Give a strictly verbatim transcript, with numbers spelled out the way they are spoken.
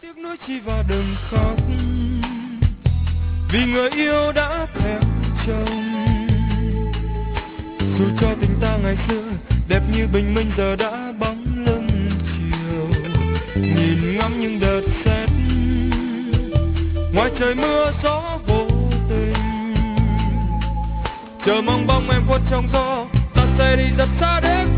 tiếc nuối chi và đừng khóc, vì người yêu đã theo chồng. Dù cho tình ta ngày xưa đẹp như bình minh giờ đã bóng lưng chiều, nhìn ngắm những đợt sét ngoài trời mưa gió vô tình, chờ mong bóng em khuất trong gió, ta sẽ đi rất xa đến